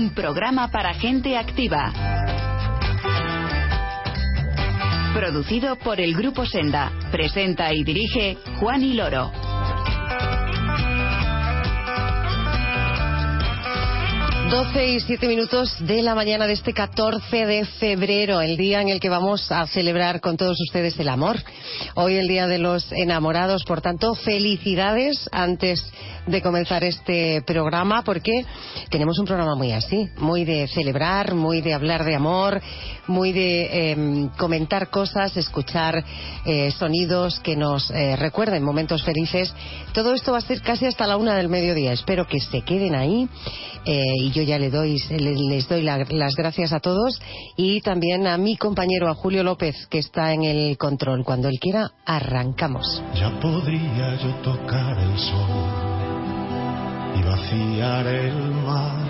Un programa para gente activa. Producido por el Grupo Senda. Presenta y dirige Juan Loro. 12:07 de la mañana de este 14 de febrero, el día en el que vamos a celebrar con todos ustedes el amor. Hoy el Día de los Enamorados, por tanto, felicidades antes de comenzar este programa, porque tenemos un programa muy así, muy de celebrar, muy de hablar de amor, muy de comentar cosas, escuchar sonidos que nos recuerden momentos felices. Todo esto va a ser casi hasta la 1 del mediodía. Espero que se queden ahí y yo ya les doy las gracias a todos, y también a mi compañero, a Julio López, que está en el control. Cuando él quiera, arrancamos. Ya podría yo tocar el sol y vaciar el mar,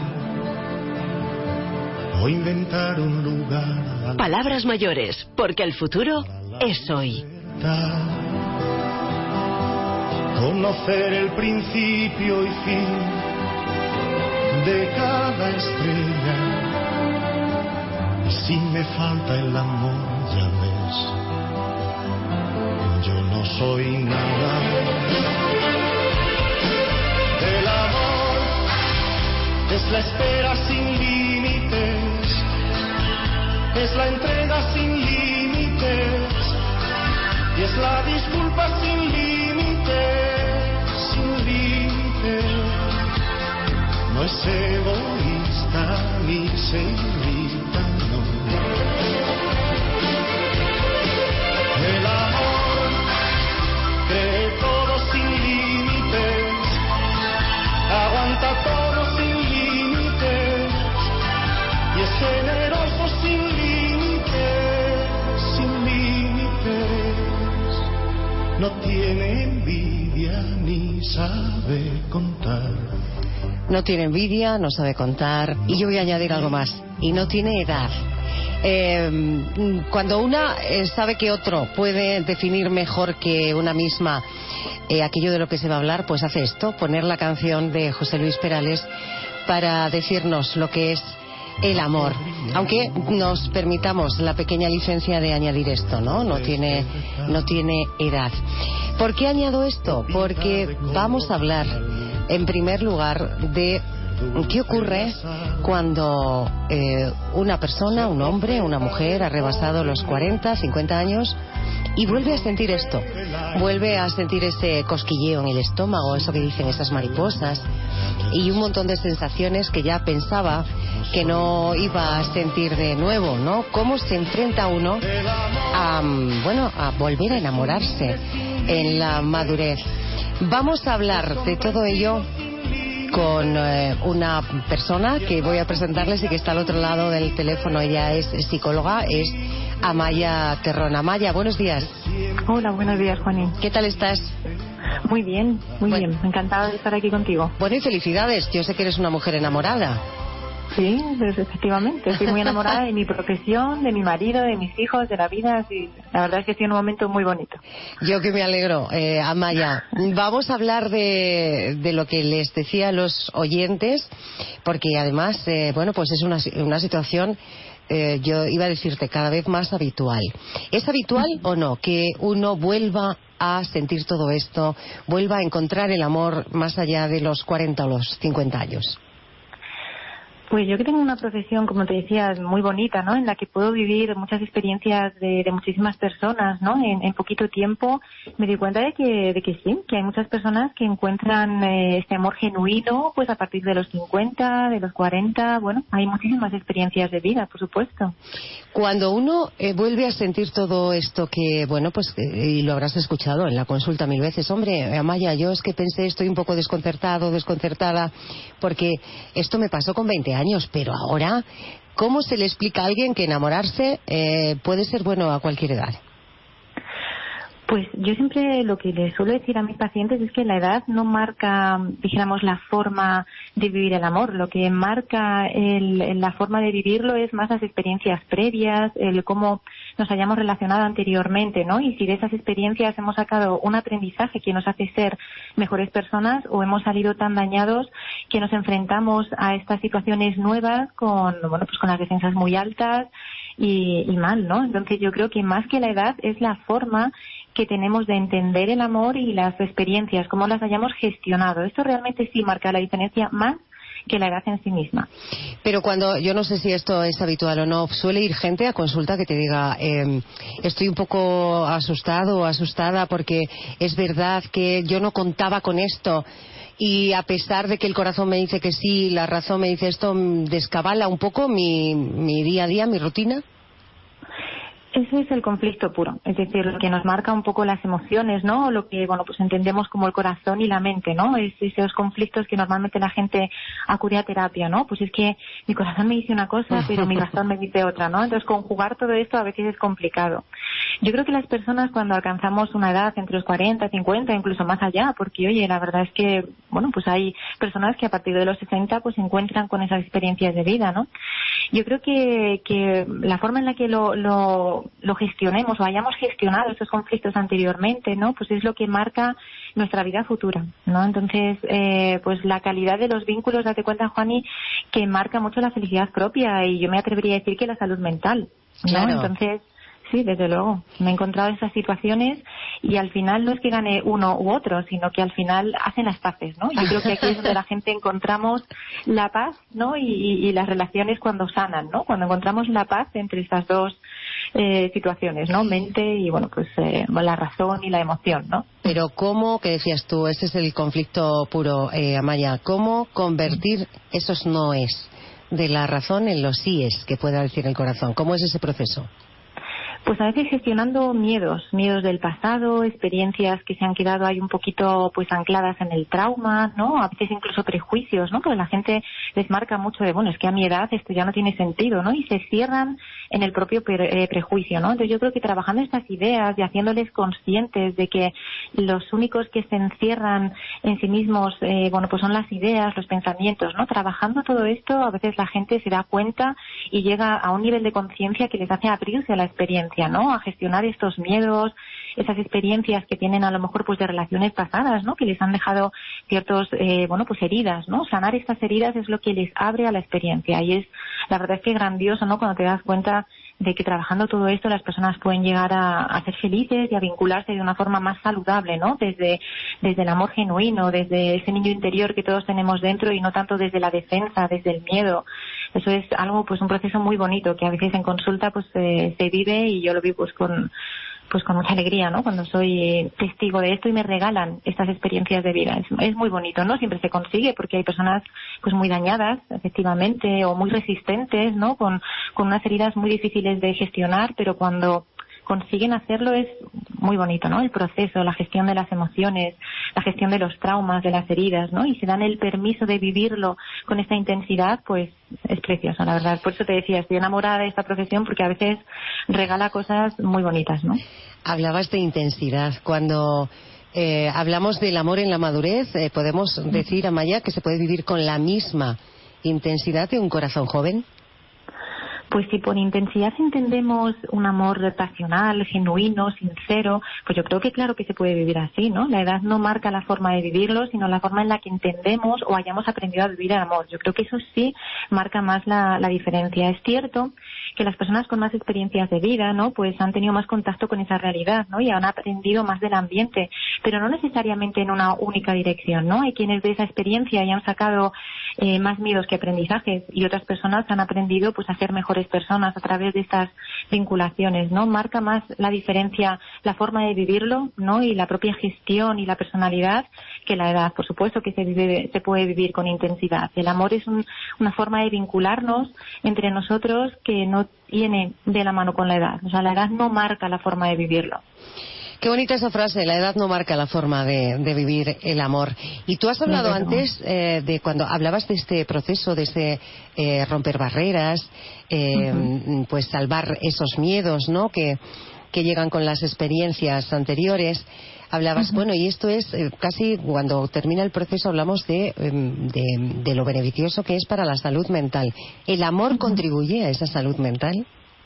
o inventar un lugar. Palabras mayores, porque el futuro es hoy. Conocer el principio y fin de cada estrella, y si me falta el amor, ya ves, yo no soy nada. El amor es la espera sin límites, es la entrega sin límites, y es la disculpa sin límites, sin límites. No es egoísta ni se irrita, no. El amor cree todo sin límites, aguanta todo sin límites, y es generoso sin límites, sin límites. No tiene envidia ni sabe contar. No tiene envidia, no sabe contar, y yo voy a añadir algo más, y no tiene edad. Cuando una sabe que otro puede definir mejor que una misma aquello de lo que se va a hablar, pues hace esto, poner la canción de José Luis Perales para decirnos lo que es el amor, aunque nos permitamos la pequeña licencia de añadir esto, no tiene edad. ¿Por qué añado esto? Porque vamos a hablar en primer lugar de qué ocurre cuando una persona, un hombre, una mujer ha rebasado los 40, 50 años y vuelve a sentir esto, vuelve a sentir ese cosquilleo en el estómago, eso que dicen esas mariposas, y un montón de sensaciones que ya pensaba que no iba a sentir de nuevo, ¿no? Cómo se enfrenta uno a volver a enamorarse en la madurez. Vamos a hablar de todo ello con una persona que voy a presentarles y que está al otro lado del teléfono. Ella es psicóloga, es Amaya Terrón. Amaya, buenos días. Hola, buenos días, Juanín. ¿Qué tal estás? Muy bien, bien. Encantada de estar aquí contigo. Bueno, y felicidades. Yo sé que eres una mujer enamorada. Sí, pues, efectivamente. Estoy muy enamorada de mi profesión, de mi marido, de mis hijos, de la vida. Sí, la verdad es que estoy en un momento muy bonito. Yo que me alegro, Amaya. Vamos a hablar de lo que les decía a los oyentes, porque además, pues es una situación, yo iba a decirte, cada vez más habitual. ¿Es habitual o no que uno vuelva a sentir todo esto, vuelva a encontrar el amor más allá de los 40 o los 50 años? Pues yo que tengo una profesión, como te decía, muy bonita, ¿no? En la que puedo vivir muchas experiencias de muchísimas personas, ¿no? En poquito tiempo me di cuenta de que sí, que hay muchas personas que encuentran este amor genuino, pues a partir de los 50, de los 40, bueno, hay muchísimas experiencias de vida, por supuesto. Cuando uno vuelve a sentir todo esto que, y lo habrás escuchado en la consulta 1000 veces, hombre, Amaya, yo es que pensé, estoy un poco desconcertada, porque esto me pasó con 20 años, pero ahora, ¿cómo se le explica a alguien que enamorarse puede ser bueno a cualquier edad? Pues yo siempre lo que les suelo decir a mis pacientes es que la edad no marca, dijéramos, la forma de vivir el amor. Lo que marca la forma de vivirlo es más las experiencias previas, el cómo nos hayamos relacionado anteriormente, ¿no? Y si de esas experiencias hemos sacado un aprendizaje que nos hace ser mejores personas, o hemos salido tan dañados que nos enfrentamos a estas situaciones nuevas con las defensas muy altas y mal, ¿no? Entonces yo creo que más que la edad es la forma que tenemos de entender el amor y las experiencias, cómo las hayamos gestionado. Esto realmente sí marca la diferencia más que la edad en sí misma. Pero cuando, yo no sé si esto es habitual o no, suele ir gente a consulta que te diga, estoy un poco asustado o asustada porque es verdad que yo no contaba con esto y a pesar de que el corazón me dice que sí, la razón me dice esto, descabala un poco mi día a día, mi rutina. Ese es el conflicto puro, es decir, lo que nos marca un poco las emociones, ¿no? Lo que, pues entendemos como el corazón y la mente, ¿no? Es esos conflictos que normalmente la gente acude a terapia, ¿no? Pues es que mi corazón me dice una cosa, pero mi razón me dice otra, ¿no? Entonces, conjugar todo esto a veces es complicado. Yo creo que las personas cuando alcanzamos una edad entre los 40, 50, incluso más allá, porque, oye, la verdad es que, pues hay personas que a partir de los 60 pues se encuentran con esas experiencias de vida, ¿no? Yo creo que la forma en la que lo gestionemos o hayamos gestionado esos conflictos anteriormente, ¿no? Pues es lo que marca nuestra vida futura, ¿no? Entonces, pues la calidad de los vínculos, date cuenta, Juani, que marca mucho la felicidad propia y yo me atrevería a decir que la salud mental, ¿no? Claro. Entonces, sí, desde luego. Me he encontrado esas situaciones y al final no es que gane uno u otro, sino que al final hacen las paces, ¿no? Yo creo que aquí es donde la gente encontramos la paz, ¿no? Y las relaciones cuando sanan, ¿no? Cuando encontramos la paz entre estas dos situaciones, ¿no? Mente y, la razón y la emoción, ¿no? Pero ¿cómo, que decías tú, ese es el conflicto puro, Amaya, cómo convertir esos noes de la razón en los síes que pueda decir el corazón? ¿Cómo es ese proceso? Pues a veces gestionando miedos del pasado, experiencias que se han quedado ahí un poquito pues ancladas en el trauma, ¿no? A veces incluso prejuicios, ¿no? Porque la gente les marca mucho de, es que a mi edad esto ya no tiene sentido, ¿no? Y se cierran en el propio prejuicio, ¿no? Entonces yo creo que trabajando estas ideas y haciéndoles conscientes de que los únicos que se encierran en sí mismos, pues son las ideas, los pensamientos, ¿no? Trabajando todo esto, a veces la gente se da cuenta y llega a un nivel de conciencia que les hace abrirse a la experiencia, ¿no? A gestionar estos miedos, esas experiencias que tienen a lo mejor pues de relaciones pasadas, ¿no? Que les han dejado ciertos, pues heridas, ¿no? Sanar estas heridas es lo que les abre a la experiencia y es, la verdad es que grandioso, ¿no? Cuando te das cuenta de que trabajando todo esto las personas pueden llegar a ser felices y a vincularse de una forma más saludable, ¿no? Desde el amor genuino, desde ese niño interior que todos tenemos dentro y no tanto desde la defensa, desde el miedo. Eso es algo, pues un proceso muy bonito que a veces en consulta pues se vive y yo lo vi pues con mucha alegría, ¿no? Cuando soy testigo de esto y me regalan estas experiencias de vida. Es muy bonito, ¿no? Siempre se consigue porque hay personas pues muy dañadas, efectivamente, o muy resistentes, ¿no? Con unas heridas muy difíciles de gestionar, pero cuando consiguen hacerlo es muy bonito, ¿no? El proceso, la gestión de las emociones, la gestión de los traumas, de las heridas, ¿no? Y se dan el permiso de vivirlo con esta intensidad, pues es precioso, la verdad. Por eso te decía, estoy enamorada de esta profesión porque a veces regala cosas muy bonitas, ¿no? Hablabas de intensidad. Cuando hablamos del amor en la madurez, podemos decir, Amaya, que se puede vivir con la misma intensidad de un corazón joven. Pues si por intensidad entendemos un amor pasional, genuino, sincero, pues yo creo que claro que se puede vivir así, ¿no? La edad no marca la forma de vivirlo, sino la forma en la que entendemos o hayamos aprendido a vivir el amor. Yo creo que eso sí marca más la diferencia. Es cierto que las personas con más experiencias de vida, ¿no? Pues han tenido más contacto con esa realidad, ¿no? Y han aprendido más del ambiente, pero no necesariamente en una única dirección, ¿no? Hay quienes de esa experiencia ya han sacado más miedos que aprendizajes y otras personas han aprendido pues a ser mejores personas a través de estas vinculaciones, ¿no? Marca más la diferencia la forma de vivirlo, ¿no? Y la propia gestión y la personalidad que la edad. Por supuesto que se puede vivir con intensidad. El amor es una forma de vincularnos entre nosotros que no viene de la mano con la edad. O sea, la edad no marca la forma de vivirlo. Qué bonita esa frase, la edad no marca la forma de vivir el amor. Y tú has hablado antes de cuando hablabas de este proceso, de este romper barreras, pues salvar esos miedos, ¿no? Que llegan con las experiencias anteriores. Hablabas, y esto es casi cuando termina el proceso hablamos de lo beneficioso que es para la salud mental. ¿El amor contribuye a esa salud mental?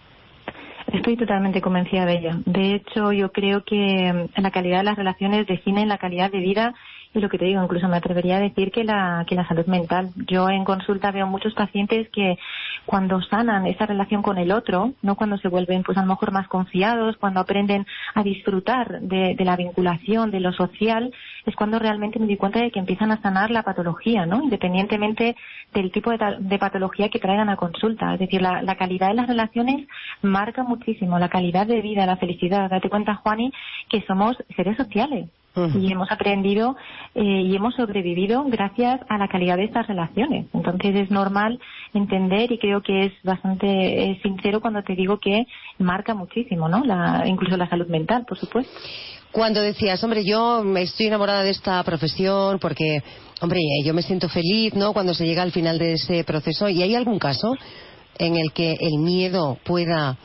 Estoy totalmente convencida de ello. De hecho, yo creo que la calidad de las relaciones define la calidad de vida y lo que te digo, incluso me atrevería a decir que la salud mental. Yo en consulta veo muchos pacientes que cuando sanan esa relación con el otro, no cuando se vuelven pues a lo mejor más confiados, cuando aprenden a disfrutar de la vinculación, de lo social, es cuando realmente me di cuenta de que empiezan a sanar la patología, ¿no? Independientemente del tipo de patología que traigan a consulta. Es decir, la calidad de las relaciones marca muchísimo la calidad de vida, la felicidad. Date cuenta, Juani, que somos seres sociales. Y hemos aprendido y hemos sobrevivido gracias a la calidad de estas relaciones. Entonces es normal entender, y creo que es bastante sincero cuando te digo que marca muchísimo, ¿no? Incluso la salud mental, por supuesto. Cuando decías, hombre, yo estoy enamorada de esta profesión porque, hombre, yo me siento feliz, ¿no?, cuando se llega al final de ese proceso. ¿Y hay algún caso en el que el miedo pueda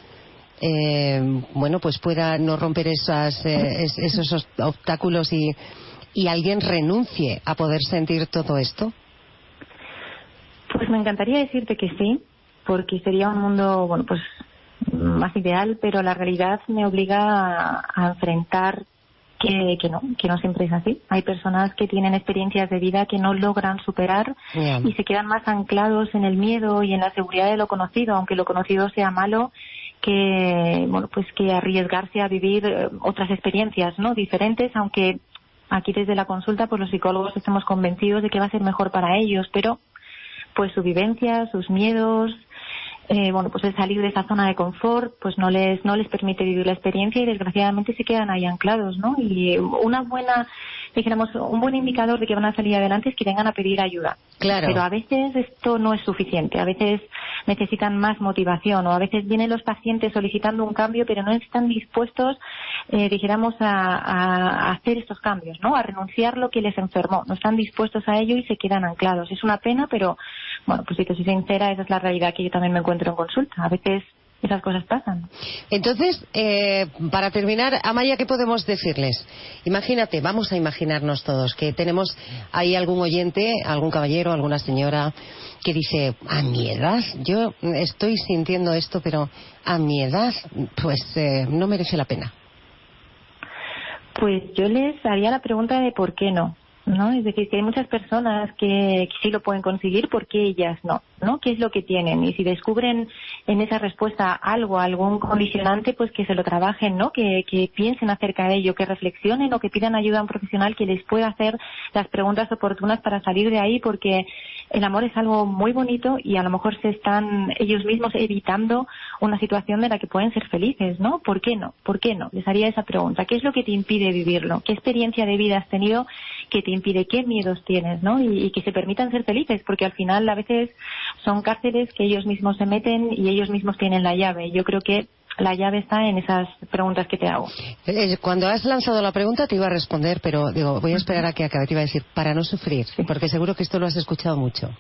pueda no romper esos obstáculos y alguien renuncie a poder sentir todo esto? Pues me encantaría decirte que sí, porque sería un mundo, más ideal, pero la realidad me obliga a enfrentar que no siempre es así. Hay personas que tienen experiencias de vida que no logran superar y se quedan más anclados en el miedo y en la seguridad de lo conocido, aunque lo conocido sea malo, que arriesgarse a vivir otras experiencias, ¿no?, diferentes, aunque aquí desde la consulta pues los psicólogos estamos convencidos de que va a ser mejor para ellos, pero pues su vivencia, sus miedos, el salir de esa zona de confort pues no les permite vivir la experiencia y desgraciadamente se quedan ahí anclados, ¿no? Y un buen indicador de que van a salir adelante es que vengan a pedir ayuda. Claro. Pero a veces esto no es suficiente, a veces necesitan más motivación, o a veces vienen los pacientes solicitando un cambio pero no están dispuestos, a hacer estos cambios, ¿no?, a renunciar lo que les enfermó, no están dispuestos a ello y se quedan anclados. Es una pena, pero si te soy sincera, esa es la realidad que yo también me encuentro en consulta. A veces esas cosas pasan. Entonces, para terminar, Amaya, ¿qué podemos decirles? Imagínate, vamos a imaginarnos todos que tenemos ahí algún oyente, algún caballero, alguna señora que dice, a mi edad, yo estoy sintiendo esto, pero a mi edad, no merece la pena. Pues yo les haría la pregunta de por qué no. ¿No? Es decir, que hay muchas personas que sí lo pueden conseguir, ¿por qué ellas no? ¿No? ¿Qué es lo que tienen? Y si descubren en esa respuesta algún condicionante, pues que se lo trabajen, ¿no? Que piensen acerca de ello, que reflexionen o que pidan ayuda a un profesional que les pueda hacer las preguntas oportunas para salir de ahí, porque el amor es algo muy bonito y a lo mejor se están ellos mismos evitando una situación de la que pueden ser felices, ¿no? ¿Por qué no? ¿Por qué no? Les haría esa pregunta. ¿Qué es lo que te impide vivirlo? ¿Qué experiencia de vida has tenido que te impide? ¿Qué miedos tienes, ¿no? Y que se permitan ser felices, porque al final a veces son cárceles que ellos mismos se meten y ellos mismos tienen la llave. Yo creo que la llave está en esas preguntas que te hago. Cuando has lanzado la pregunta te iba a responder, pero digo, voy a esperar a que acabe. Te iba a decir, para no sufrir, porque seguro que esto lo has escuchado mucho.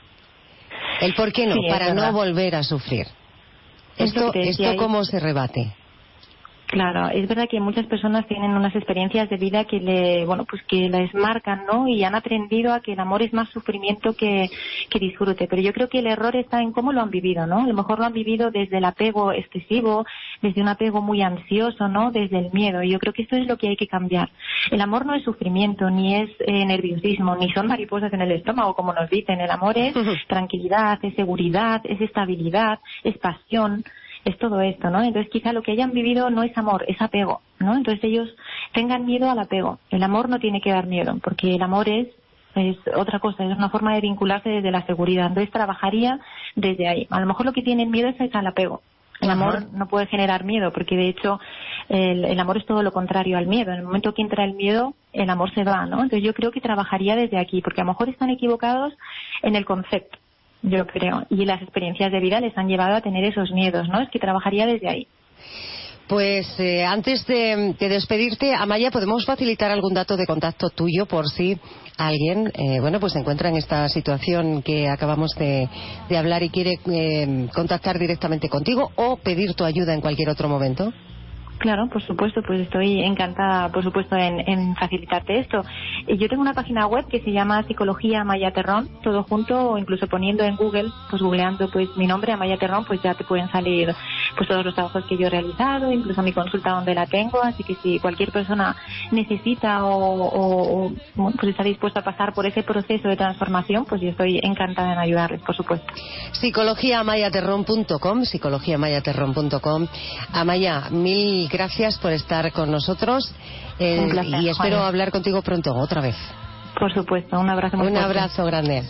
El por qué no, sí, para no volver a sufrir. ¿Esto cómo se rebate? Claro, es verdad que muchas personas tienen unas experiencias de vida que que les marcan, ¿no? Y han aprendido a que el amor es más sufrimiento que disfrute. Pero yo creo que el error está en cómo lo han vivido, ¿no? A lo mejor lo han vivido desde el apego excesivo, desde un apego muy ansioso, ¿no? Desde el miedo. Y yo creo que esto es lo que hay que cambiar. El amor no es sufrimiento, ni es nerviosismo, ni son mariposas en el estómago, como nos dicen. El amor es tranquilidad, es seguridad, es estabilidad, es pasión. Es todo esto, ¿no? Entonces quizá lo que hayan vivido no es amor, es apego, ¿no? Entonces ellos tengan miedo al apego. El amor no tiene que dar miedo, porque el amor es otra cosa, es una forma de vincularse desde la seguridad. Entonces trabajaría desde ahí. A lo mejor lo que tienen miedo es al apego. El amor no puede generar miedo, porque de hecho el amor es todo lo contrario al miedo. En el momento que entra el miedo, el amor se va, ¿no? Entonces yo creo que trabajaría desde aquí, porque a lo mejor están equivocados en el concepto. Yo creo, y las experiencias de vida les han llevado a tener esos miedos, ¿no? Es que trabajaría desde ahí. Pues antes de despedirte, Amaya, ¿podemos facilitar algún dato de contacto tuyo por si alguien, se encuentra en esta situación que acabamos de hablar y quiere contactar directamente contigo o pedir tu ayuda en cualquier otro momento? Claro, por supuesto, pues estoy encantada, por supuesto, en facilitarte esto. Yo tengo una página web que se llama Psicología Amaya Terrón, todo junto, o incluso poniendo en Google, pues googleando pues mi nombre, Amaya Terrón, pues ya te pueden salir pues todos los trabajos que yo he realizado, incluso mi consulta donde la tengo, así que si cualquier persona necesita o pues está dispuesta a pasar por ese proceso de transformación, pues yo estoy encantada en ayudarles, por supuesto. psicologiamayaterrón.com, psicologiamayaterrón.com. Amaya, mil gracias por estar con nosotros Un placer, y espero Juan. hablar contigo pronto, otra vez. Por supuesto, un abrazo muy fuerte. Un abrazo grande.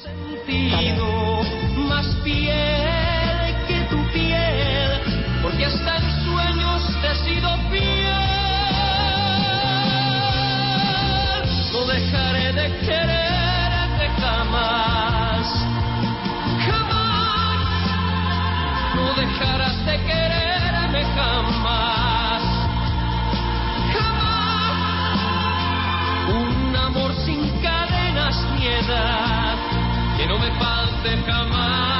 Más piel que tu piel, porque hasta en sueños te he sido fiel. No dejaré de quererte jamás, jamás. No dejarás de quererme jamás, jamás. Un amor sin cadenas ni edad, que no me falte jamás.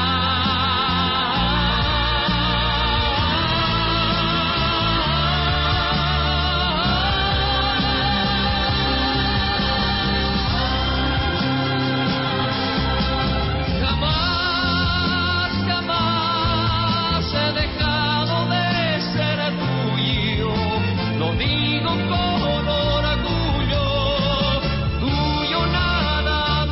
Jamás, jamás he dejado de ser tuyo. Lo digo con orgullo, tuyo nada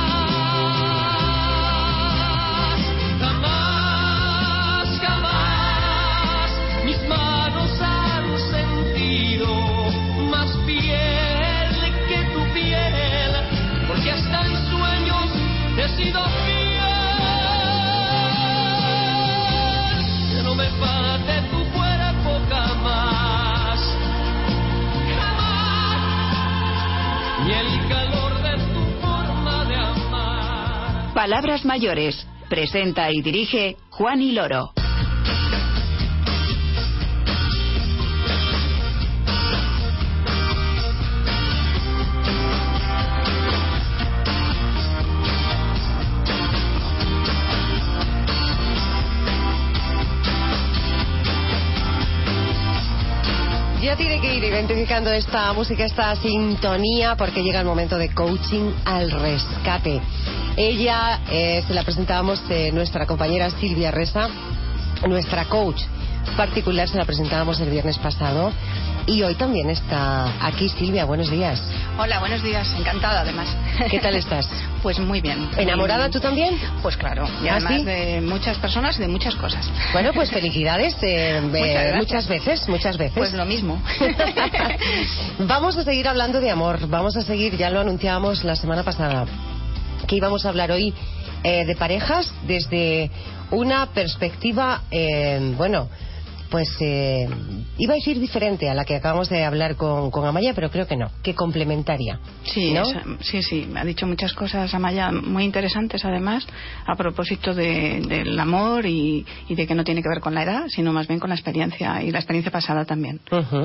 más. Jamás, jamás mis manos han sentido más piel que tu piel, porque hasta en sueños te he sido fiel. Que no me falte tu cuerpo jamás, jamás, ni el calor de tu forma de amar. Palabras mayores. Presenta y dirige Juan y Loro. Ya tiene que ir identificando esta música, esta sintonía, porque llega el momento de coaching al rescate. Ella se la presentábamos, nuestra compañera Silvia Resa, nuestra coach particular, se la presentábamos el viernes pasado. Y hoy también está aquí Silvia. Buenos días. Hola, buenos días. Encantada, además. ¿Qué tal estás? Pues muy bien. ¿Enamorada tú también? Pues claro. Y ¿Ah, además sí? de muchas personas y de muchas cosas. Bueno, pues felicidades. Muchas veces. Pues lo mismo. Vamos a seguir hablando de amor. Vamos a seguir, ya lo anunciábamos la semana pasada, que íbamos a hablar hoy de parejas desde una perspectiva, pues iba a decir diferente a la que acabamos de hablar con Amaya, pero creo que no, que complementaria. Sí, ¿no? sí, me ha dicho muchas cosas Amaya muy interesantes, además, a propósito del amor y de que no tiene que ver con la edad, sino más bien con la experiencia, y la experiencia pasada también.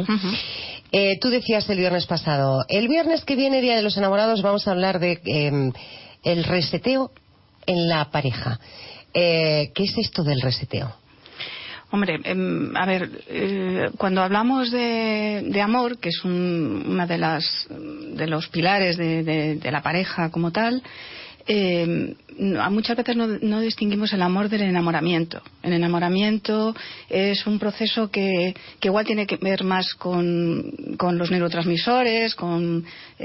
Tú decías el viernes pasado, el viernes que viene, Día de los Enamorados, vamos a hablar de el reseteo en la pareja. ¿Qué es esto del reseteo? Hombre, a ver, cuando hablamos de amor, que es una de los pilares de la pareja como tal, muchas veces no distinguimos el amor del enamoramiento. El enamoramiento es un proceso que igual tiene que ver más con los neurotransmisores, con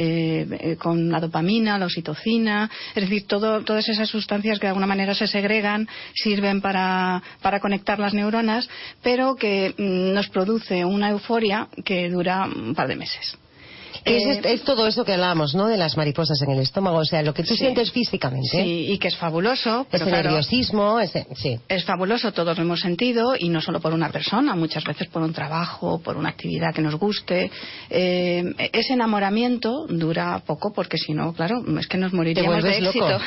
la dopamina, la oxitocina, es decir, todas esas sustancias que de alguna manera se segregan, sirven para conectar las neuronas, pero que nos produce una euforia que dura un par de meses. Es todo eso que hablábamos, ¿no? De las mariposas en el estómago, o sea, lo que tú sientes físicamente. Sí, y que es fabuloso. Pero ese nerviosismo, sí. Es fabuloso, todos lo hemos sentido, y no solo por una persona, muchas veces por un trabajo, por una actividad que nos guste. Ese enamoramiento dura poco, porque si no, claro, es que nos moriríamos de éxito. Loco.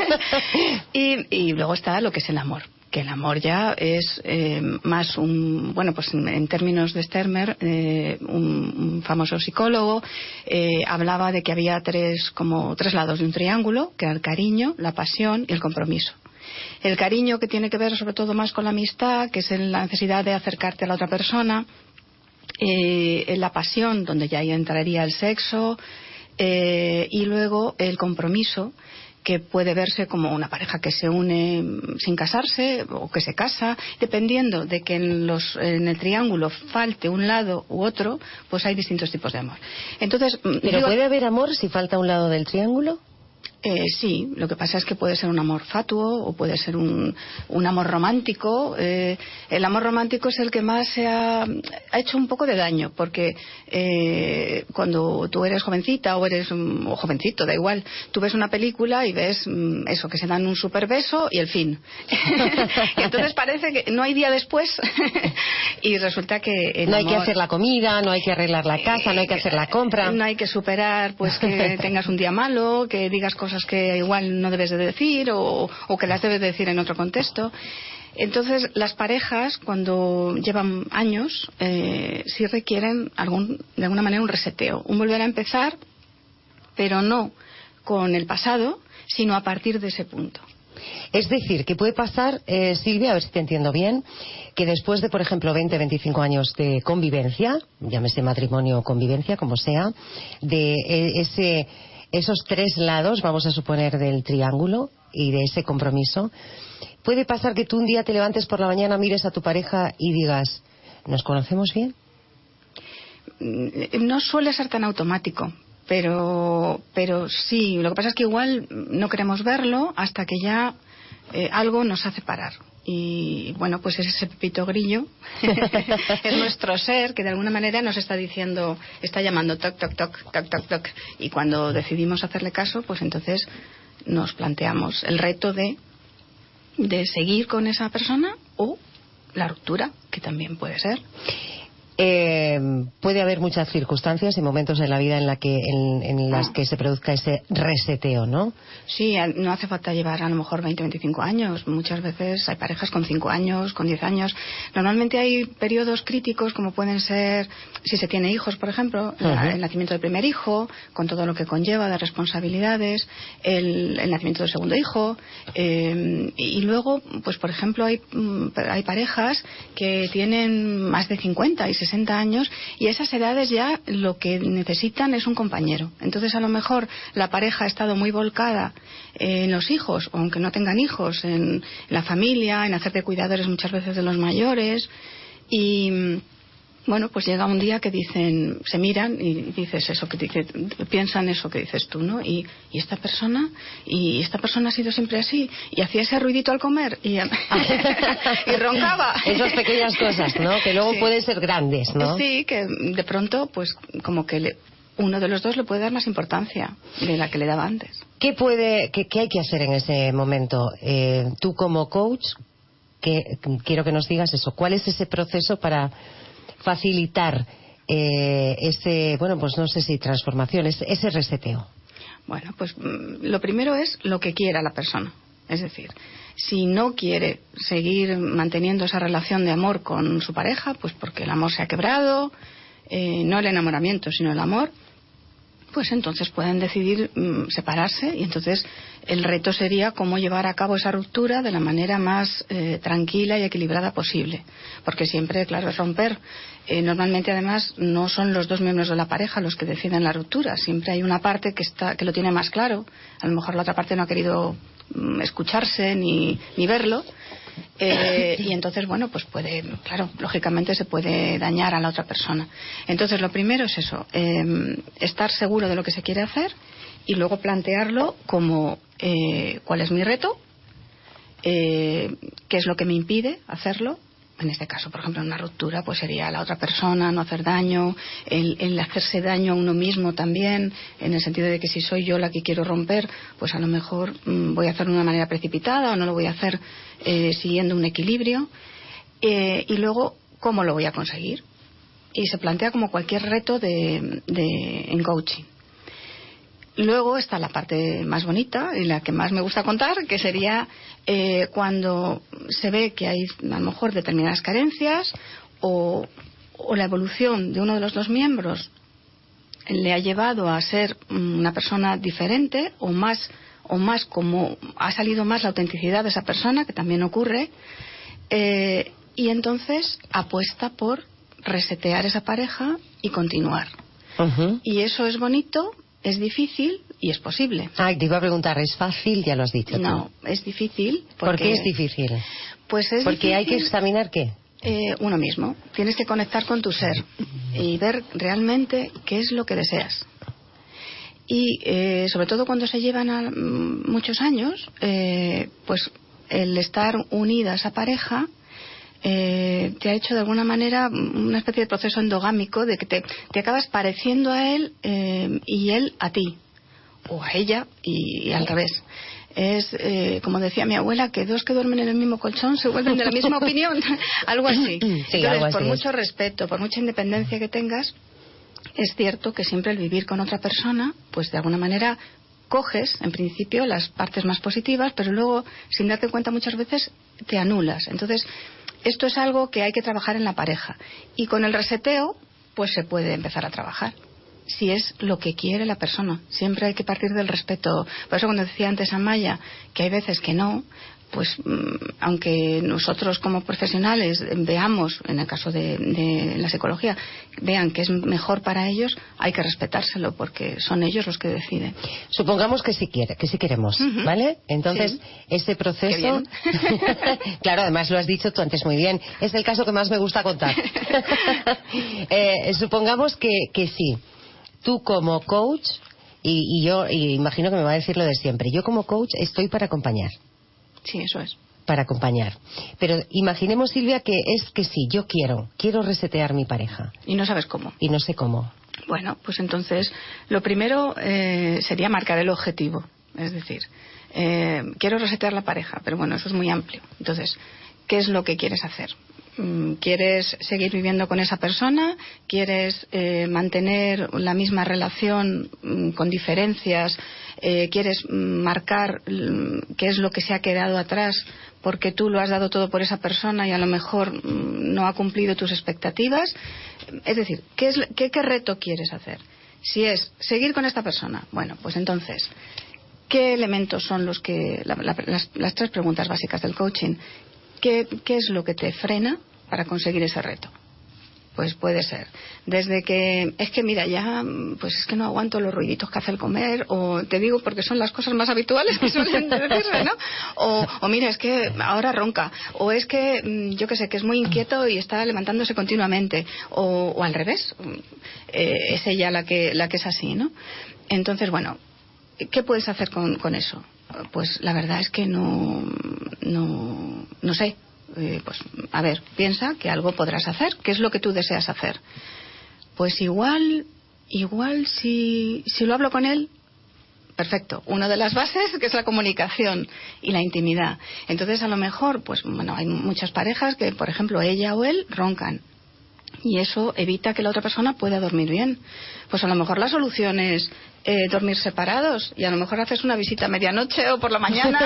y luego está lo que es el amor. Que el amor ya es más pues en términos de Stemmer, un famoso psicólogo, hablaba de que había tres lados de un triángulo, que era el cariño, la pasión y el compromiso. El cariño, que tiene que ver sobre todo más con la amistad, que es la necesidad de acercarte a la otra persona, la pasión, donde ya ahí entraría el sexo, y luego el compromiso, que puede verse como una pareja que se une sin casarse o que se casa, dependiendo de que en el triángulo falte un lado u otro, pues hay distintos tipos de amor. Entonces, ¿pero puede haber amor si falta un lado del triángulo? Sí, lo que pasa es que puede ser un amor fatuo o puede ser un amor romántico. El amor romántico es el que más se ha hecho un poco de daño, porque cuando tú eres jovencita o jovencito, da igual, tú ves una película y ves eso, que se dan un super beso y el fin. Y entonces parece que no hay día después y resulta que no hay que hacer la comida, no hay que arreglar la casa, no hay que hacer la compra. No hay que superar pues que tengas un día malo, que digas cosas que igual no debes de decir o que las debes de decir en otro contexto. Entonces, las parejas, cuando llevan años, sí requieren de alguna manera un reseteo, un volver a empezar, pero no con el pasado, sino a partir de ese punto. Es decir, que puede pasar, Silvia, a ver si te entiendo bien, que después de, por ejemplo, 20, 25 años de convivencia, llámese matrimonio o convivencia, como sea, de esos tres lados, vamos a suponer, del triángulo y de ese compromiso, puede pasar que tú un día te levantes por la mañana, mires a tu pareja y digas, ¿nos conocemos bien? No suele ser tan automático, pero sí, lo que pasa es que igual no queremos verlo hasta que ya algo nos hace parar. Y bueno, pues es ese Pepito Grillo, es nuestro ser que de alguna manera nos está diciendo, está llamando toc, toc, toc, toc, toc, toc. Y cuando decidimos hacerle caso, pues entonces nos planteamos el reto de seguir con esa persona o la ruptura, que también puede ser. Puede haber muchas circunstancias y momentos en la vida en las que se produzca ese reseteo, ¿no? Sí, no hace falta llevar a lo mejor 20 o 25 años. Muchas veces hay parejas con 5 años, con 10 años. Normalmente hay periodos críticos como pueden ser, si se tiene hijos, por ejemplo, el nacimiento del primer hijo, con todo lo que conlleva de responsabilidades, el nacimiento del segundo hijo, y luego, pues por ejemplo, hay parejas que tienen más de 50 y 60 años y a esas edades ya lo que necesitan es un compañero. Entonces a lo mejor la pareja ha estado muy volcada en los hijos, o aunque no tengan hijos, en la familia, en hacer de cuidadores muchas veces de los mayores, y bueno, pues llega un día que dicen, se miran y dices eso que piensan eso que dices tú, ¿no? Y esta persona ha sido siempre así, y hacía ese ruidito al comer y roncaba. Esas pequeñas cosas, ¿no? Que luego sí, pueden ser grandes, ¿no? Sí, que de pronto pues como que uno de los dos le puede dar más importancia de la que le daba antes. ¿Qué hay que hacer en ese momento? Tú como coach, quiero que nos digas eso. ¿Cuál es ese proceso para facilitar bueno, pues no sé si transformación, ese reseteo? Bueno, pues lo primero es lo que quiera la persona. Es decir, si no quiere seguir manteniendo esa relación de amor con su pareja, pues porque el amor se ha quebrado, no el enamoramiento, sino el amor, pues entonces pueden decidir separarse, y entonces el reto sería cómo llevar a cabo esa ruptura de la manera más tranquila y equilibrada posible, porque siempre, claro, es romper. Normalmente además no son los dos miembros de la pareja los que deciden la ruptura, siempre hay una parte que lo tiene más claro, a lo mejor la otra parte no ha querido escucharse ni verlo, y entonces bueno, pues puede, claro, lógicamente se puede dañar a la otra persona. Entonces lo primero es eso, estar seguro de lo que se quiere hacer, y luego plantearlo como cuál es mi reto, qué es lo que me impide hacerlo. En este caso, por ejemplo, en una ruptura, pues sería la otra persona, no hacer daño, el hacerse daño a uno mismo también, en el sentido de que si soy yo la que quiero romper, pues a lo mejor voy a hacerlo de una manera precipitada o no lo voy a hacer siguiendo un equilibrio. Y luego, ¿cómo lo voy a conseguir? Y se plantea como cualquier reto en coaching. Luego está la parte más bonita y la que más me gusta contar, que sería cuando se ve que hay a lo mejor determinadas carencias o la evolución de uno de los dos miembros le ha llevado a ser una persona diferente o más como ha salido más la autenticidad de esa persona, que también ocurre, y entonces apuesta por resetear esa pareja y continuar. Ujú. Y eso es bonito, es difícil y es posible. Te iba a preguntar, ¿es fácil? Ya lo has dicho. No, es difícil. ¿Por qué es difícil? Pues es porque difícil, hay que examinar ¿qué? Uno mismo. Tienes que conectar con tu ser y ver realmente qué es lo que deseas. Y sobre todo cuando se llevan muchos años, pues el estar unida a esa pareja te ha hecho de alguna manera una especie de proceso endogámico de que te acabas pareciendo a él y él a ti, o a ella y al revés. Es, como decía mi abuela, que dos que duermen en el mismo colchón se vuelven de la misma opinión. Algo así. Sí, entonces, algo así por es. mucho respeto, por mucha independencia que tengas, es cierto que siempre el vivir con otra persona, pues de alguna manera coges, en principio, las partes más positivas, pero luego, sin darte cuenta muchas veces, te anulas. Entonces, esto es algo que hay que trabajar en la pareja. Y con el reseteo, pues se puede empezar a trabajar. Si es lo que quiere la persona. Siempre hay que partir del respeto. Por eso cuando decía antes Amaya que hay veces que no, pues aunque nosotros como profesionales veamos, en el caso de la psicología, vean que es mejor para ellos, hay que respetárselo porque son ellos los que deciden. Supongamos que sí queremos, Ujú. ¿vale? Entonces, Sí. ese proceso... Qué bien. Claro, además lo has dicho tú antes muy bien. Es el caso que más me gusta contar. Supongamos que sí. Tú como coach, y yo imagino que me va a decir lo de siempre, yo como coach estoy para acompañar. Sí, eso es. Para acompañar. Pero imaginemos, Silvia, que es que sí, yo quiero resetear mi pareja. Y no sabes cómo. Y no sé cómo. Bueno, pues entonces lo primero sería marcar el objetivo. Es decir, quiero resetear la pareja, pero bueno, eso es muy amplio. Entonces, ¿qué es lo que quieres hacer? ¿Quieres seguir viviendo con esa persona? ¿Quieres mantener la misma relación con diferencias? ¿Quieres marcar qué es lo que se ha quedado atrás porque tú lo has dado todo por esa persona y a lo mejor no ha cumplido tus expectativas? Es decir, ¿qué reto quieres hacer? Si es seguir con esta persona, bueno, pues entonces, ¿qué elementos son los que... las tres preguntas básicas del coaching. ¿Qué es lo que te frena para conseguir ese reto? Pues puede ser desde que es que mira ya pues es que no aguanto los ruiditos que hace el comer, o te digo porque son las cosas más habituales que suelen decirse, ¿no? O mira es que ahora ronca, o es que yo qué sé, que es muy inquieto y está levantándose continuamente, o al revés, es ella la que es así, ¿no? Entonces bueno, ¿qué puedes hacer con eso? Pues la verdad es que no sé. Pues a ver, piensa que algo podrás hacer. ¿Qué es lo que tú deseas hacer? Pues igual si lo hablo con él, perfecto. Una de las bases que es la comunicación y la intimidad. Entonces a lo mejor, pues bueno, hay muchas parejas que, por ejemplo, ella o él roncan. Y eso evita que la otra persona pueda dormir bien. Pues a lo mejor la solución es dormir separados, y a lo mejor haces una visita a medianoche o por la mañana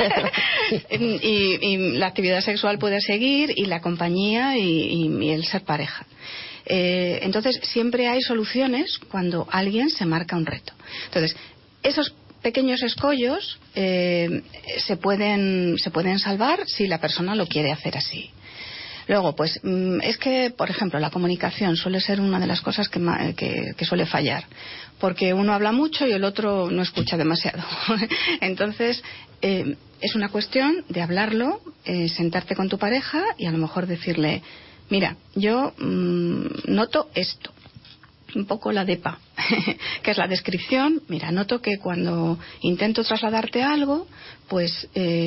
y la actividad sexual puede seguir, y la compañía y el ser pareja. Entonces siempre hay soluciones cuando alguien se marca un reto. Entonces esos pequeños escollos se pueden salvar si la persona lo quiere hacer así. Luego, pues es que, por ejemplo, la comunicación suele ser una de las cosas que suele fallar, porque uno habla mucho y el otro no escucha demasiado. Entonces, es una cuestión de hablarlo, sentarte con tu pareja y a lo mejor decirle, mira, yo noto esto, un poco la DEPA, que es la descripción. Mira, noto que cuando intento trasladarte algo, pues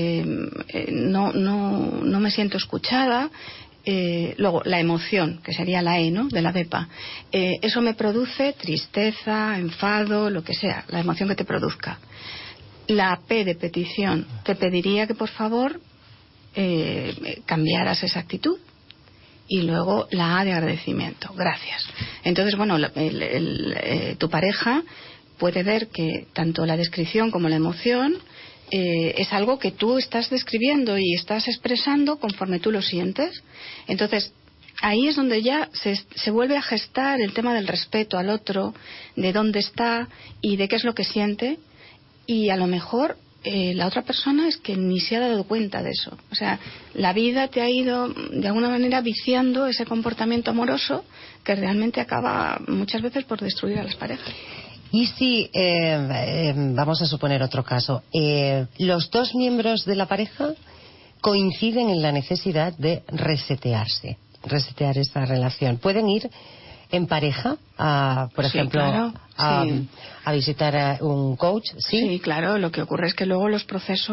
no me siento escuchada. Luego, la emoción, que sería la E, ¿no?, de la DEPA. Eso me produce tristeza, enfado, lo que sea, la emoción que te produzca. La P de petición, te pediría que por favor cambiaras esa actitud. Y luego la A de agradecimiento, gracias. Entonces, bueno, tu pareja puede ver que tanto la descripción como la emoción es algo que tú estás describiendo y estás expresando conforme tú lo sientes. Entonces, ahí es donde ya se vuelve a gestar el tema del respeto al otro, de dónde está y de qué es lo que siente, y a lo mejor la otra persona es que ni se ha dado cuenta de eso. O sea, la vida te ha ido de alguna manera viciando ese comportamiento amoroso que realmente acaba muchas veces por destruir a las parejas. Y si, vamos a suponer otro caso, los dos miembros de la pareja coinciden en la necesidad de resetear esa relación. ¿Pueden ir en pareja, por ejemplo, claro, a visitar a un coach? ¿Sí? Sí, claro. Lo que ocurre es que luego los procesos